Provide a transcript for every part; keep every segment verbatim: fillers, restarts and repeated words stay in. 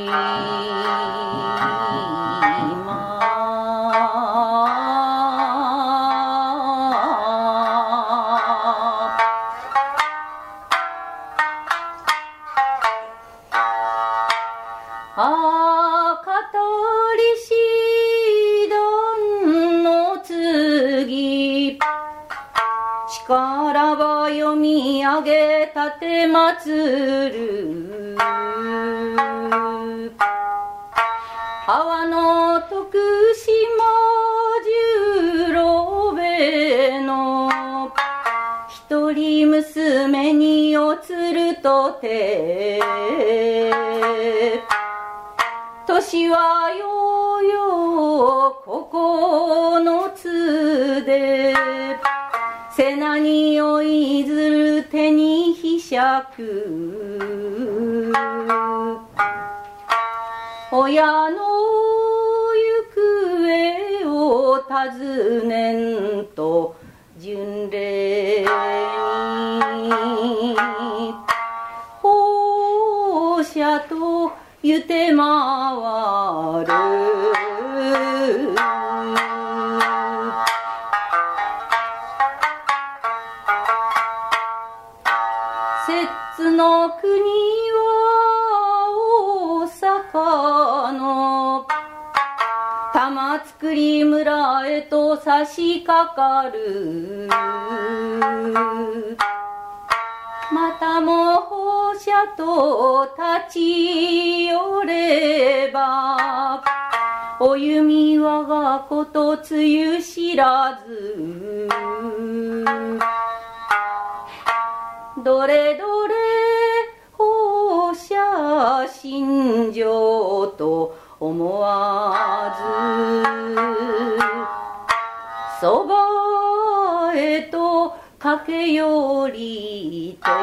力ば読み上げたてまつる阿波の徳島十郎兵衛の一人娘におつるとて年はようようここのつで背名に追いずる手にひしゃく親の行方を尋ねんと巡礼に放射とゆて回る摂津の国は大阪の玉造村へと差し掛かるまたも放射と立ち寄ればお弓我がことつゆ知らずどれどれ放射心情と思わずそばへと駆け寄りて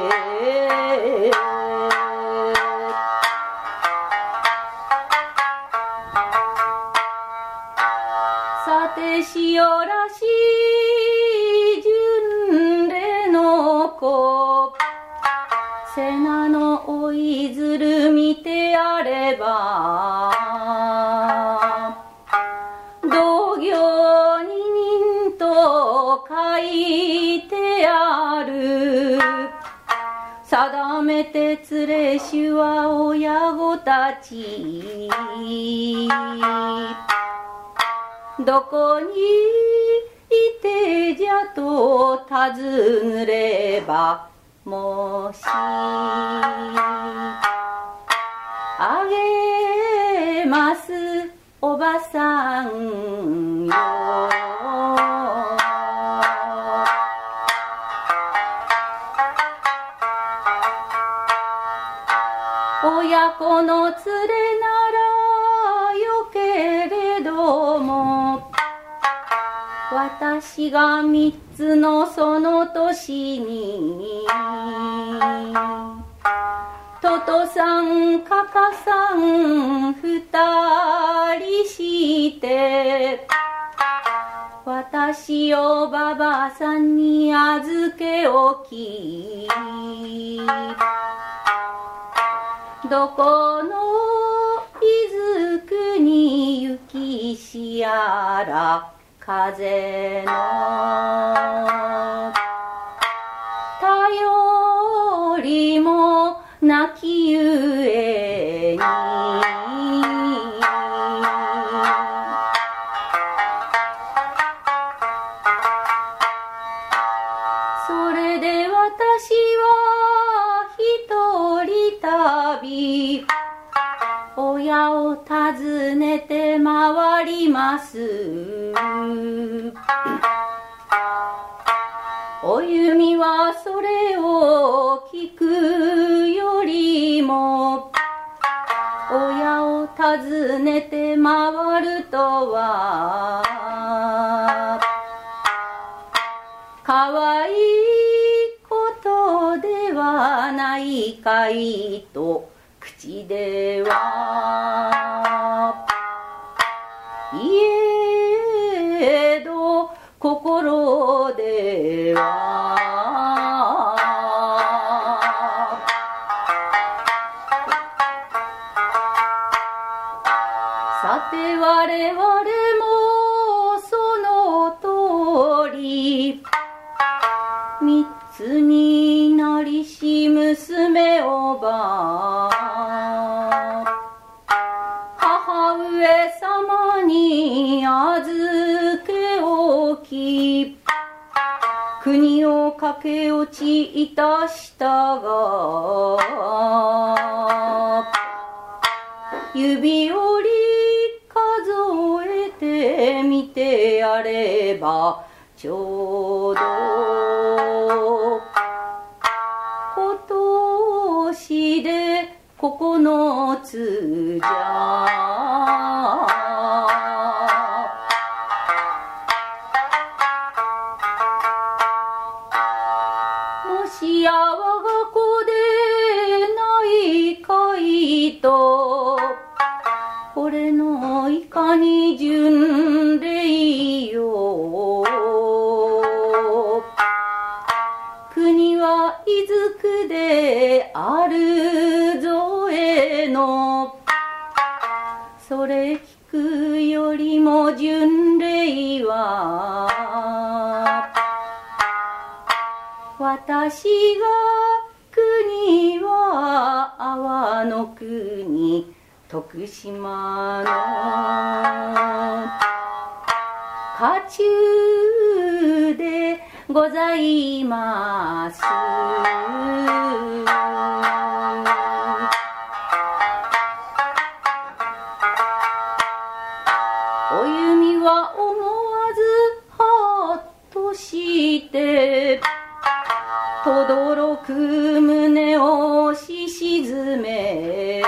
さてしおらし巡礼の子背名の追いずる見てやれば同行二人と書いてある定めて連れしは親子たちどこにいてじゃと尋ねればもしあげますおばさんよ親子の連れならよけれども私が三つのその年にととさんかかさん二人して私をばばさんに預けおきどこの伊豆国行きしやら風の頼りもなきゆえにそれで私は一人旅親を訪ねて回りますお弓はそれを聞くよりも親を訪ねて回るとはかわいいことではないかいと口ではいえど心ではさて我々もその通り三つになりし娘おば母上様に預け置き国を駆け落ちいたしたが指折り数えてみてやればちょうど今年で九つじゃもしや我が子でないかいとこれのいかに巡礼よ国はいずくであるぞえのそれ聞くよりも巡礼は私が国は阿波の国徳島の家中でございます。お弓は思わずハッとしてとどろく胸を押し沈め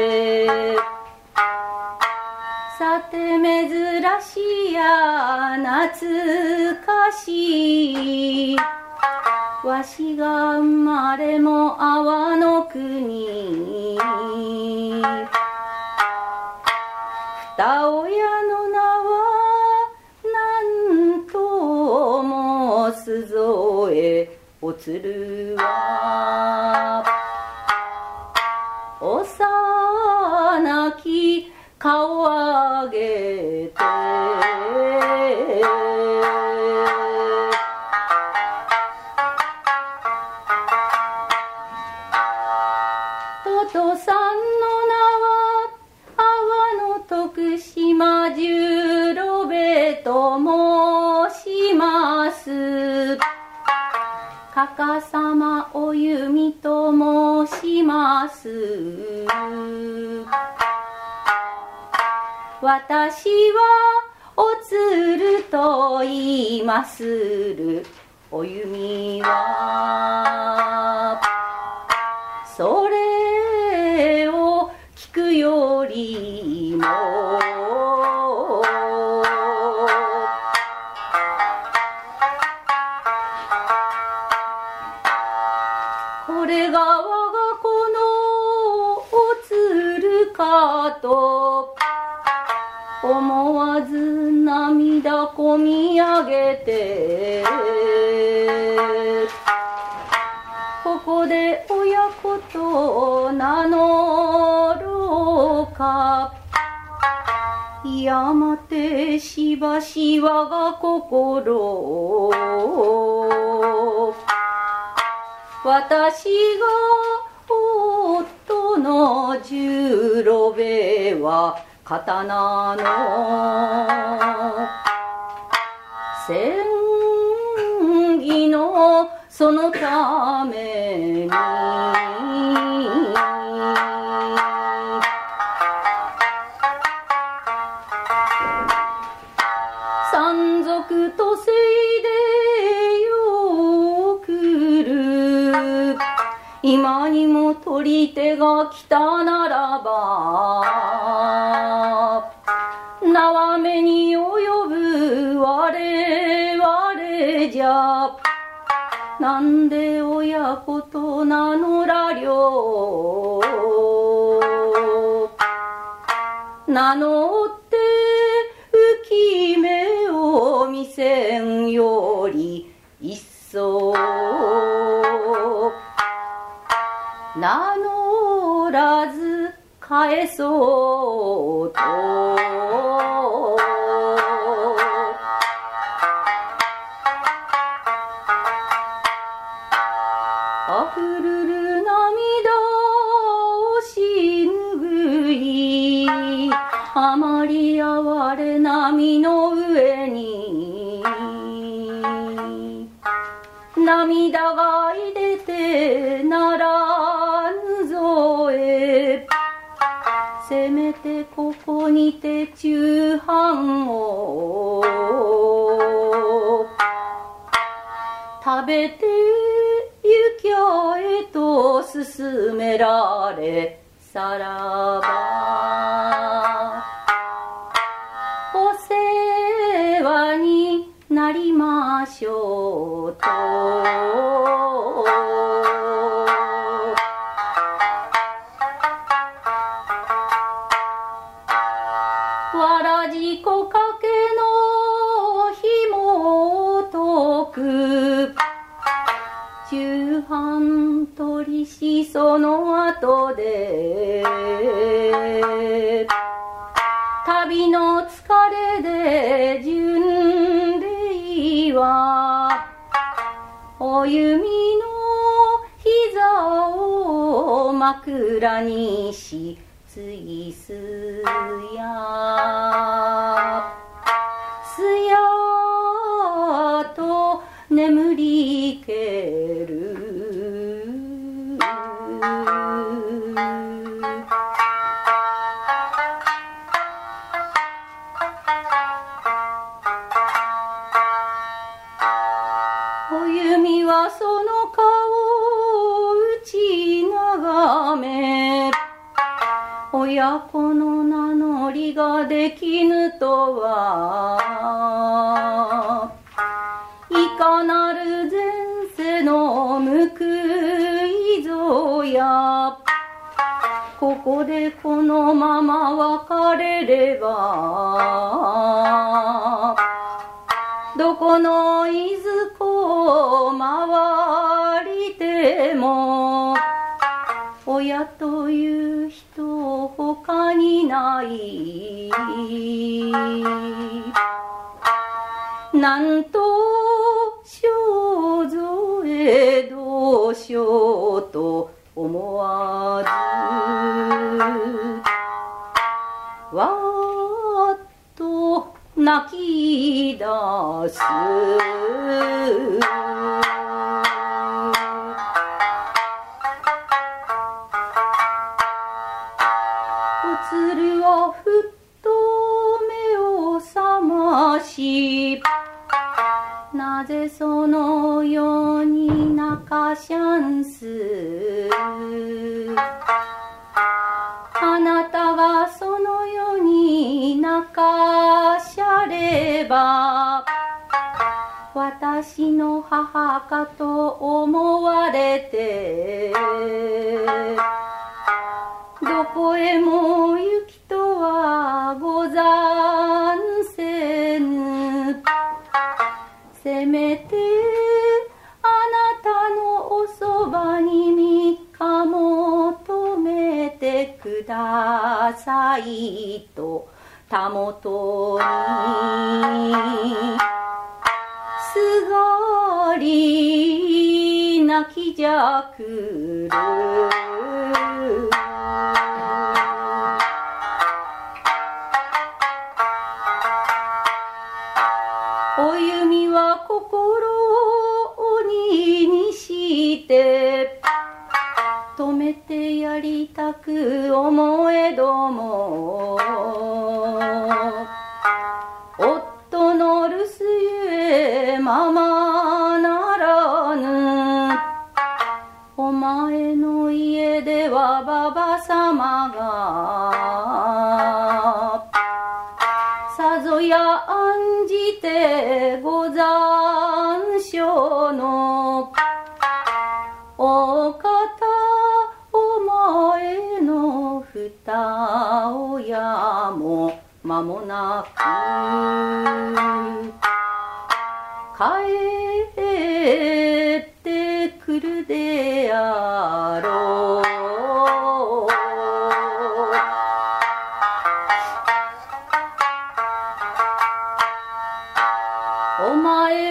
さて珍しや懐かしいわしが生まれも阿波の国二親の名は何と申すぞえおつるは幼き顔上げてトトさんの名は阿波の徳島十郎兵衛と申しますかかさまおゆみと申します私はおつると言いまするおゆみはそれを聞くよりもこれが我が子のおつるかと思わず涙こみ上げてここで親子と名乗ろうかやまてしばし我が心私が夫の十郎兵衛は刀の戦技のそのために山賊とせいでよくる今にも取り手が来たならば縄目に及ぶ我々じゃなんで親子と名乗らりょう名乗って浮き目を見せんより一層名乗らず帰返そうと溢るる涙をしぬぐいあまり哀れ波の上に涙がいでてならぬぞえせめてここにて中飯を食べてゆきゃへと勧められさらばお世話になりましょうとわらじこかけのひもとく中半取りしその後で旅の疲れで巡礼はお弓の膝を枕にしついすやすやと眠りけるお弓はその顔を打ち眺め親子の名乗りができぬとはいかなる前世の報いぞやここでこのまま別れればどこのいずこを回りても親という人他にないなんと肖像へどうしようと思わずわーっと泣き出すおつるはふっと目を覚ましなぜそのように泣かしゃんすあなたがそのように泣かしゃれば私の母かと思われてどこへも行きとはござんせぬせめてあなたのおそばにみっかもとめてくださいとたもとにすがり泣きじゃくるお弓は心を鬼にして止めてやりたく思えども夫の留守ゆえままならぬお前の家ではばばさまがさぞや案じてござんしょうのお方お前の二親も間もなく帰ってくるであろう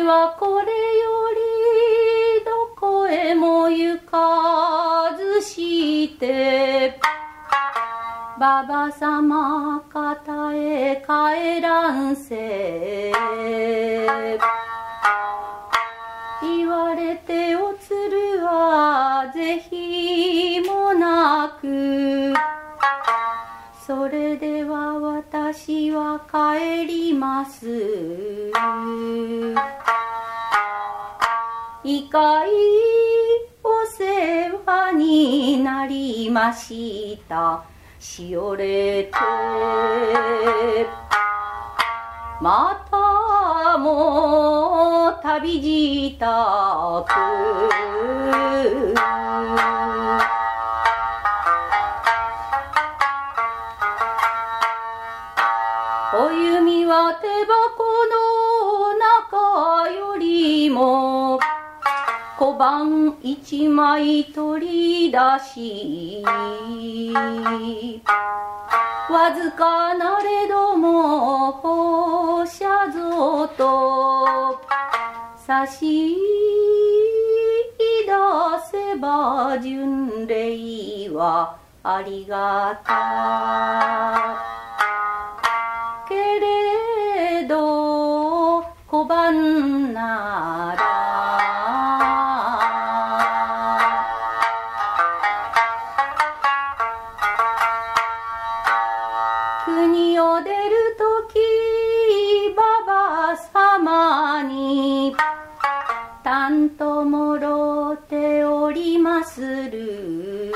はこれよりどこへも行かずしてばばさま方へ帰らんせ言われておつるは是非もなくそれでは私は帰りますいかいお世話になりましたしおれてまたも旅支度お弓は手箱の中よりも小判一枚取り出しわずかなれども放射像と差し出せば巡礼はありがたけれど小判なら国を出るときばばさまにたんともろておりまする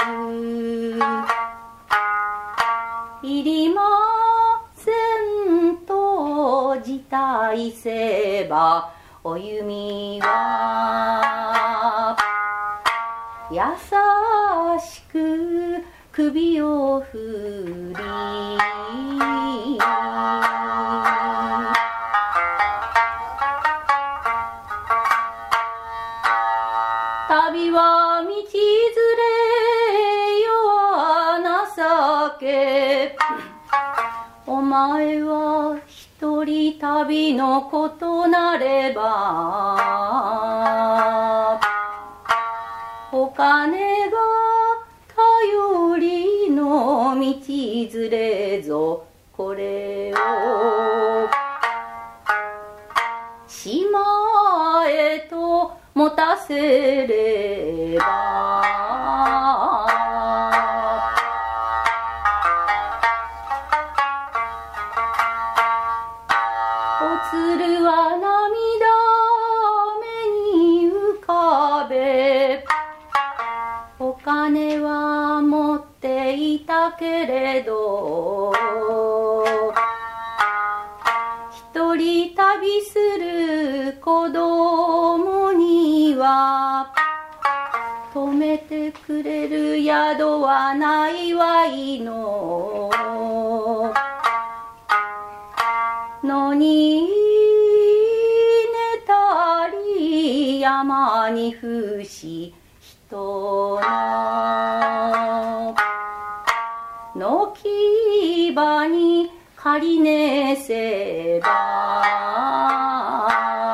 いりませんと辞退せばお弓は優しく首を振り旅は道連れよは情けお前は一人旅のことなればお金が頼りの道連れぞこれを島へと持たせればおつるは涙目に浮かべお金は持っていたけれど一人旅する子供には泊めてくれる宿はないわいののに寝たり山に伏し人の軒場に借り寝せば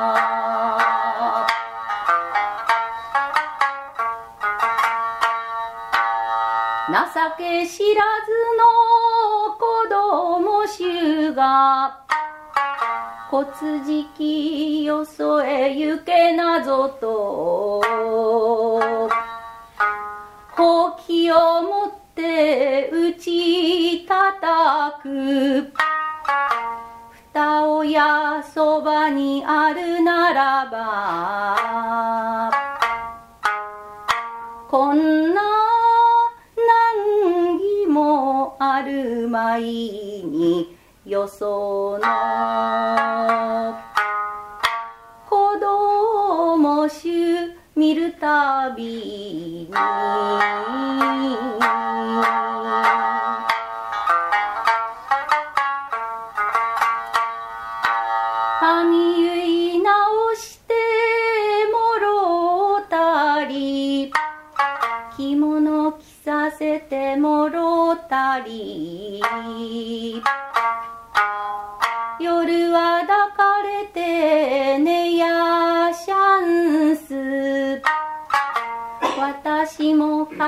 情け知らずの子供衆が小辻よそへ行けなぞとほうきを持って打ち叩く二親そばにあるならばこんな難儀もあるまいによその子供衆見るたびに髪結い直してもろうたり着物着させてもろうたり夜は抱かれて寝や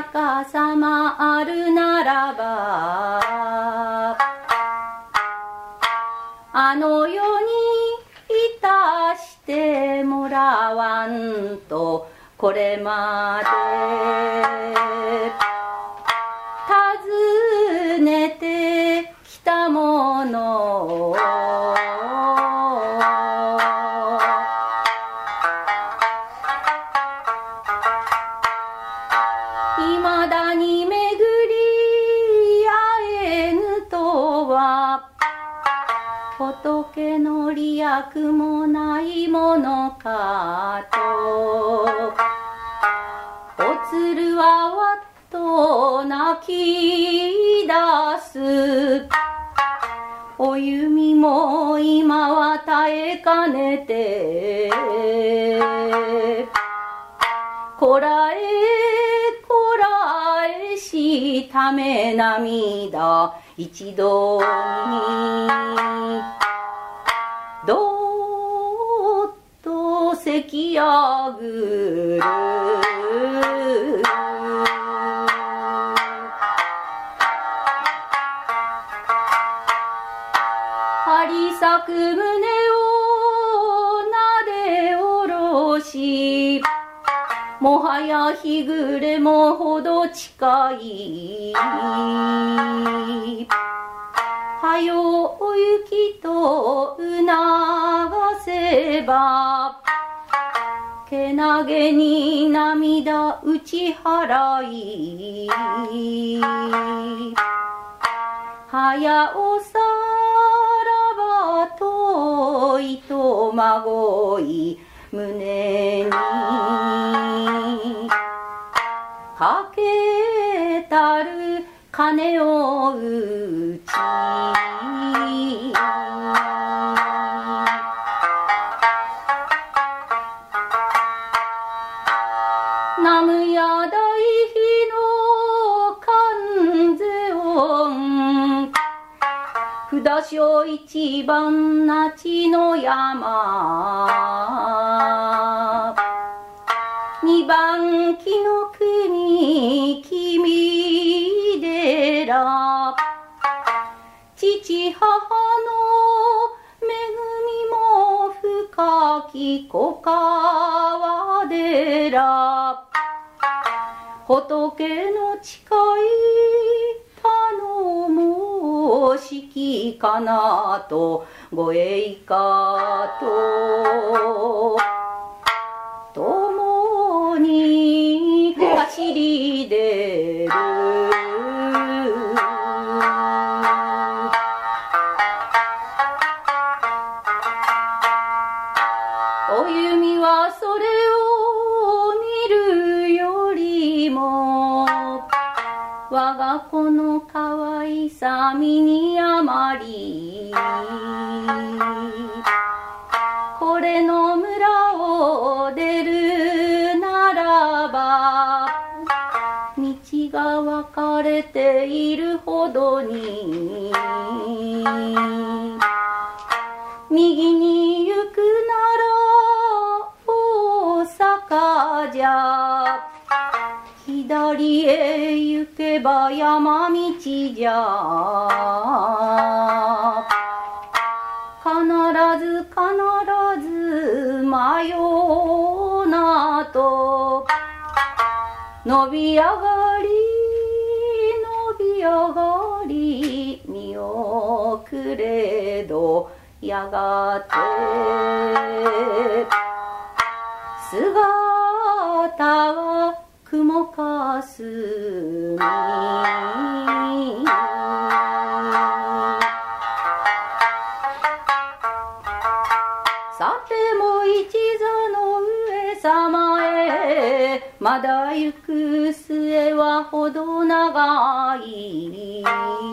逆さまあるならばあの世にいたしてもらわんとこれまで尋ねてきたものいまだに巡り会えぬとは仏の利益もないものかとおつるはわっと泣き出すお弓も今は耐えかねてこらえこらえしため涙一度にどっとせきあぐる張り裂く胸をなでおろしもはや日暮れもほど近いはよお雪と促せばけなげに涙打ち払いはやおさらばといとまごい胸にかけたる鐘を打ち南無や大悲の観世音札所一番那智の山二番木の国君寺父母の恵みも深き小川寺仏の誓い頼もしきかなとご栄華と共に走り出るお弓はそれを見るよりも我が子のかわいさ身にあまりこれの村を出るならば道が分かれているほどに右に行くなら大阪じゃ左へ行けば山道じゃ必ず必ず迷うなと伸び上がり伸び上がり見送れどやがて姿は雲かすみさても一座の上様へまだ行く末はほど長い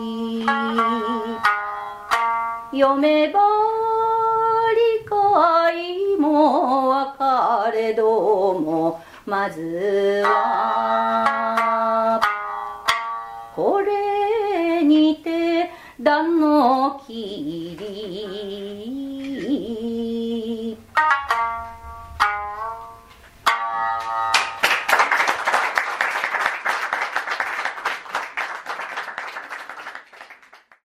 読めば理解もわかれどもまずはこれにて断の切り